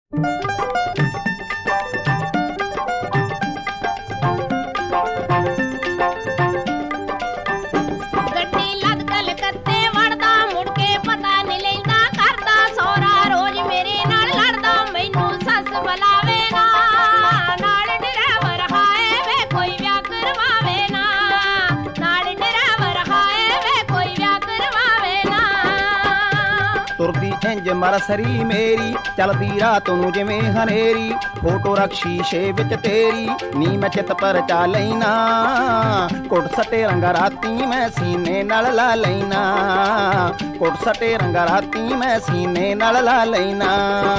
ਤੁਰਦੀ ਇੰਜ ਮਰਸਰੀ ਮੇਰੀ, ਚਲਦੀ ਰਾਤ ਨੂੰ ਜਿਵੇਂ ਹਨੇਰੀ, ਫੋਟੋ ਰੱਖ ਸ਼ੀਸ਼ੇ ਵਿੱਚ ਤੇਰੀ, ਨੀ ਮੈਂ ਚਿੱਤ ਪਰ ਚਾ ਲੈਣਾ, ਕੁੱਟ ਸਟੇ ਰੰਗਾ ਰਾਤੀ ਮੈਂ ਸੀਨੇ ਨਾਲ ਲਾ ਲੈਣਾ, ਕੁੱਟ ਸਟੇ ਰੰਗਾ ਰਾਤੀ ਮੈਂ ਸੀਨੇ ਨਾਲ ਲਾ ਲੈਣਾ।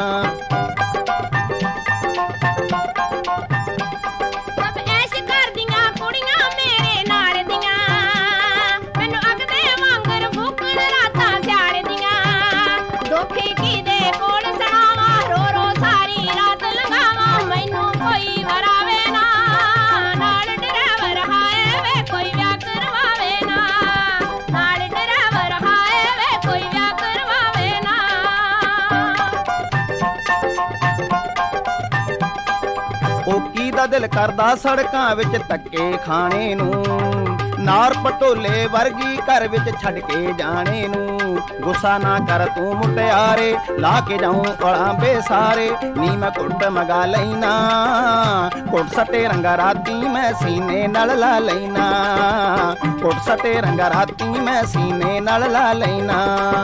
ਉਹ ਕਿਹਦਾ ਦਿਲ ਕਰਦਾ ਸੜਕਾਂ ਵਿੱਚ ਧੱਕੇ ਖਾਣੇ ਨੂੰ, ਨਾਰ ਪਟੋਲੇ ਵਰਗੀ ਘਰ ਵਿੱਚ ਛੱਡ ਕੇ ਜਾਣੇ ਨੂੰ। ਗੁੱਸਾ ਨਾ ਕਰ ਤੂੰ ਮੁਟਿਆਰੇ, ਲਾ ਕੇ ਜਾਊਂ ਉਲਾਂਬੇ ਸਾਰੇ, ਨੀ ਮੈਂ ਕੁੱਟ ਮਗਾ ਲੈਣਾ, ਕੁੱਟ ਸਟੇ ਰੰਗਾ ਰਾਤੀ ਮੈਂ ਸੀਨੇ ਨਾਲ ਲਾ ਲੈਣਾ, ਕੁੱਟ ਸਟੇ ਰੰਗਾ ਰਾਤੀ ਮੈਂ ਸੀਨੇ ਨਾਲ ਲਾ ਲੈਣਾ।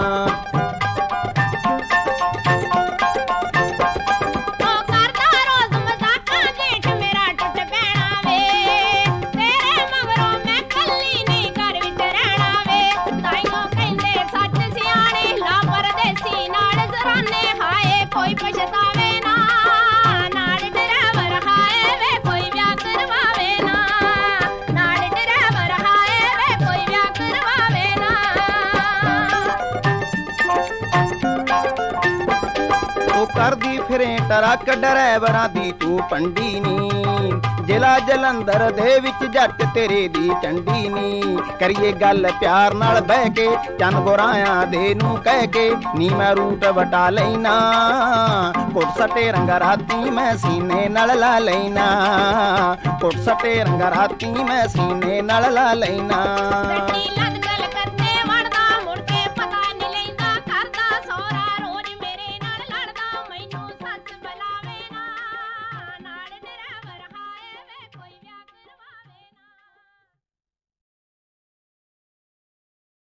ਕੋਈ ਪਛਤਾਵੇ ਨਾ, ਨਾਲ ਡਰਾਈਵਰ ਹਾਏ ਵੇ ਕੋਈ ਵਿਆਹ ਕਰਵਾਵੇ ਨਾ, ਨਾਲ ਡਰਾਈਵਰ ਹਾਏ ਵੇ ਕੋਈ ਵਿਆਹ ਕਰਵਾਵੇ ਨਾ। ਉਹ ਕਰਦੀ ਫਿਰੇ ਟਰੱਕ ਡਰਾਈਵਰਾਂ ਦੀ ਤੂੰ ਪੰਡੀ ਨੀ, ਜ਼ਿਲ੍ਹਾ ਜਲੰਧਰ ਦੇ ਵਿੱਚ ਜੱਟ ਤੇਰੇ ਦੀ ਚੰਡੀ ਨੀ। ਕਰੀਏ ਗੱਲ ਪਿਆਰ ਨਾਲ ਬਹਿ ਕੇ, ਚੰਨ ਗੋਰਾਇਆਂ ਦੇ ਨੂੰ ਕਹਿ ਕੇ, ਨੀ ਮੈਂ ਰੂਟ ਵਟਾ ਲੈਣਾ, ਕੁੱਟ ਸਟੇ ਰੰਗਾ ਰਾਤੀ ਮੈਂ ਸੀਨੇ ਨਾਲ ਲਾ ਲੈਣਾ, ਕੁੱਟ ਸਟੇ ਰੰਗਾ ਰਾਤੀ ਮੈਂ ਸੀਨੇ ਨਾਲ ਲਾ ਲੈਣਾ।